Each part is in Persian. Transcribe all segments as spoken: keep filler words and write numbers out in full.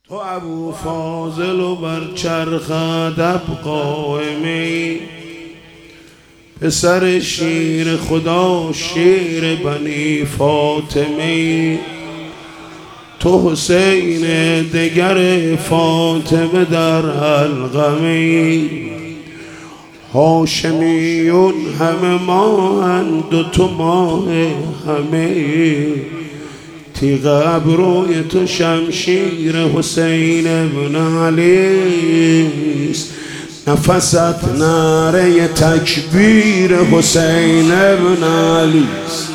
تو ابو فاضل و بر چرخ ادب قائمی، پسر شیر خدا شیر بنی فاطمی. تو حسین دگر فاطمه در القمی، هاشمیون همه ماهند و تو ماه همه. تیغ ابروی تو شمشیر حسین ابن علیست، نفست نعره تکبیر حسین ابن علیست.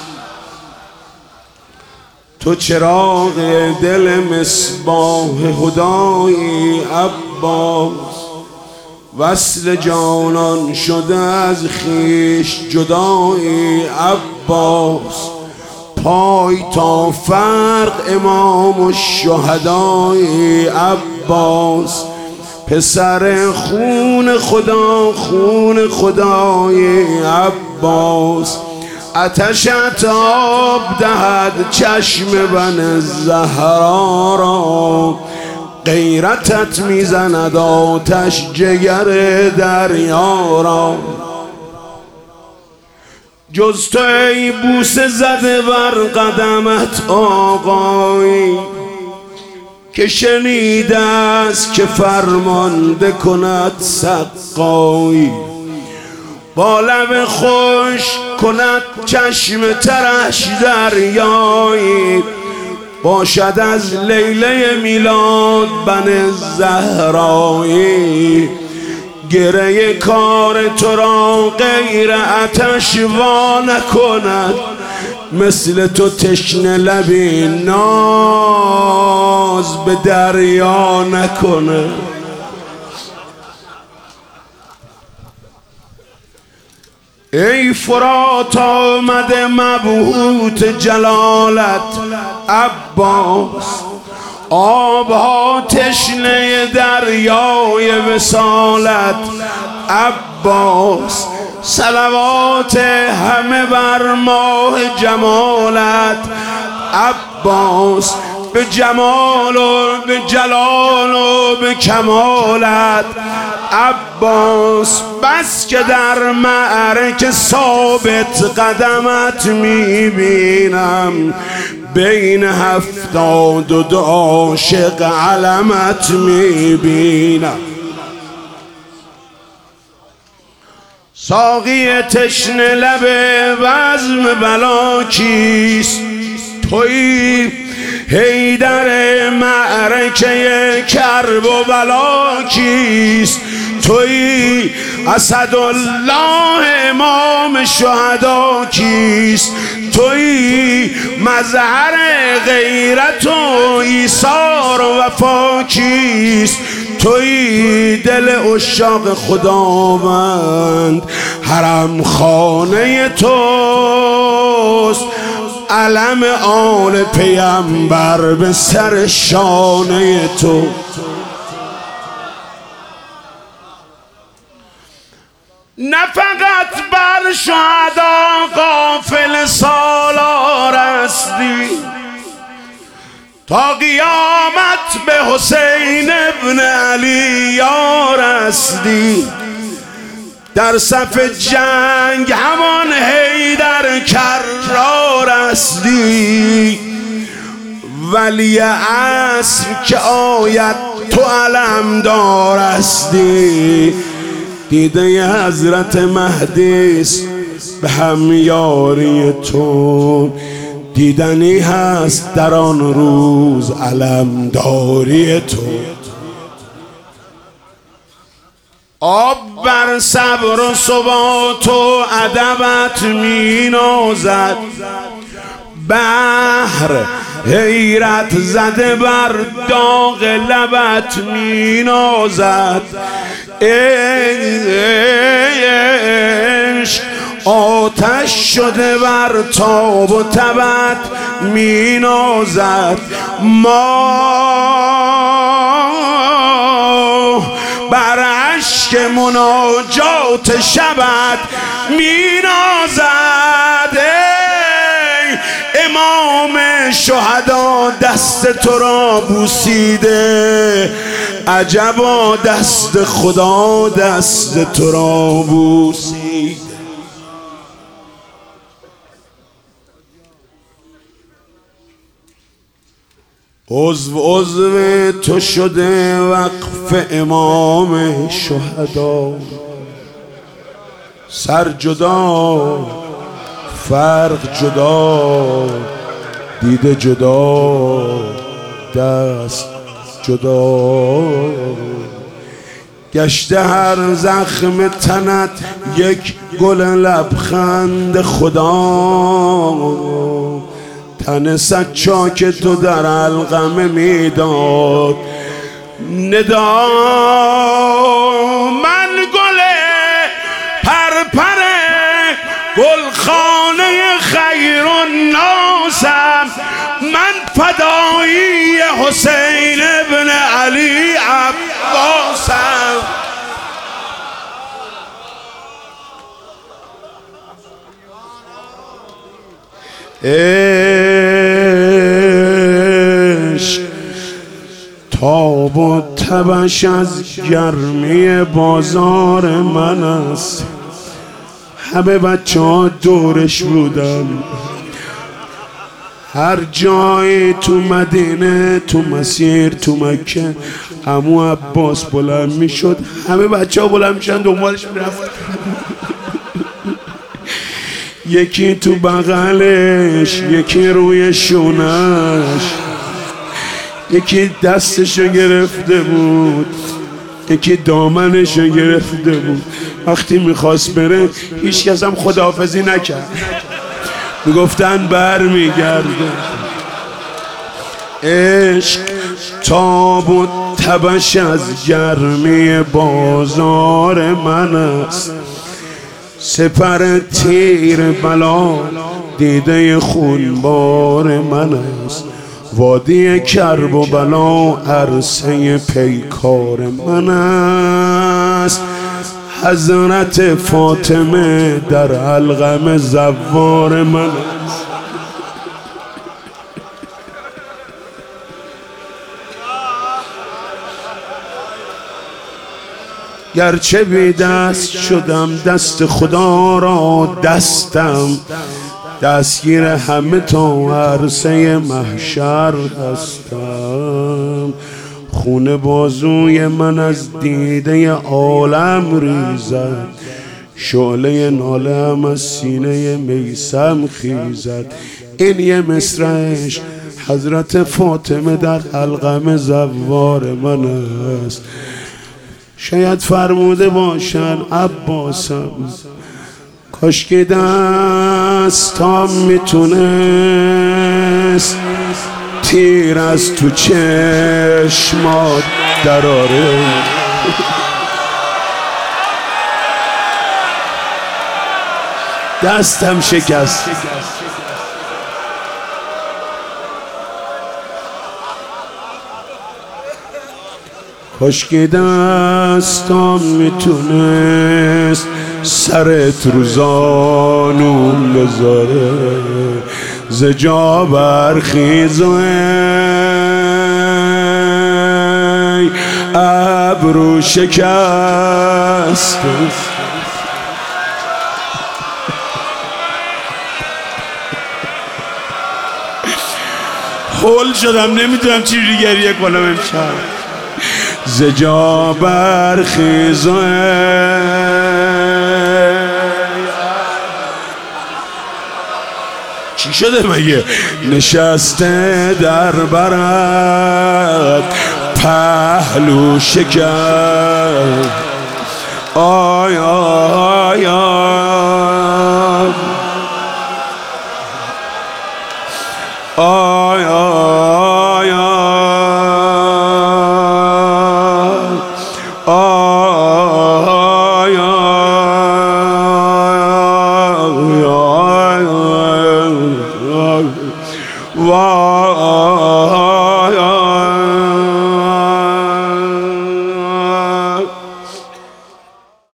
تو چراغ دل مصباح هدایی عباس، وصل جانان شده از خویش جدایی عباس. پای تا فرق امام الشهدای عباس، پسر خون خدا خون خدای عباس. آتشت آب دهد چشم بن زهرا را، غیرتت میزند آتش جگر دریا را. جز تو ای بوسه زده بر قدمت آقایی، که شنیده است که فرمانده کند سقایی. با لب خوش کند چشم ترش دریایی، باشد از لیله میلاد بن زهرایی. گره کار تو را غیر آتش وا نکند، مثل تو تشنه لبی ناز به دریا نکند. ای فرات آمده مبهوت جلالت عباس، آبها تشنه دریای وصالت عباس. صلوات همه بر ماه جمالت عباس، به جمال و به جلال و به کمالت عباس. بس که در معرکه ثابت قدمت میبینم، بین هفتاد و دو عاشق علمت میبینم. ساقی تشنه لب بزم بلا کیست؟ تویی حیدر معرکه کرب و بلا کیست؟ تویی اسدالله امام شهدا کیست؟ تویی مظهر غیرت و ایثار و وفا کیست؟ تویی دل عشاق خداوند، حرم خانه توست. علم آل پیمبر به سر شانه تو. نه فقط بر شهدا غافل سالار هستی، تا قیامت به حسین ابن علی یار هستی. در صف جنگ همان حیدر کرار هستی، ولی عصر که آید تو علمدار هستی. دیده حضرت مهدیست به همیاری تو، دیدنی هست در آن روز علمداری تو. آب بر صبر و ثبات و ادبت می نازد، بحر حیرت زده بر داغ لبت می نازد. عشق آتش شده بر تاب و تبت می نازد. ما بر عشق مناجات شبت می نازد. امام شهدا دست تو را بوسیده، عجبا دست خدا دست تو را بوسیده. عضو عضو تو شده وقف امام شهدا، سر جدا فرق جدا، دیده جدا دست جدا، گشته هر زخم تنت یک گل لبخند خدا، تن صد چاک تو در القمه میداد ندا. من گله پرپره گلخانه خیر الناسم، من فدایی حسین ابن علی عباسم. عشق تاب و تبش از گرمی بازار من است، همه بچه ها دورش بودن، هر جای تو مدینه تو مسیر تو مکه عمو عباس بلند می شد، همه بچه ها بلند می شدن دنبالش می رفت. یکی تو بغلش، یکی روی شونش، یکی دستشو گرفته بود، یکی دامنشو گرفته بود. وقتی میخواست بره هیچ کس هم خداحافظی نکرد، میگفتن بر میگرده. عشق تاب و تبش از گرمی بازار من است، سپر تیر بلا دیده خونبار من است، وادی کرب و بلا عرصه پیکار من است، حضرت فاطمه در القمه زوار من است. گرچه بی دست شدم دست خدا را دستم، دستگیر همه تا عرصه محشر هستم. خون بازوی من از دیده عالم ریزد، شعله نالم از سینه میسم خیزد. این یه مصرعش حضرت فاطمه در القمه زوار من است. شاید فرموده باشن عباسم کاش که دستام میتونست تیر از تو چشمات دراره. دستم شکست، کاش که دستام میتونست سرت رو زانون بذاره، ز جا برخیز و ای ابرو شکست. هول شدم نمیدونم چی رو گریه کنم امشب. ز جا برخیز و چی شده مگه؟ نشسته در برد پهلو شکر. آی آی آی آی آی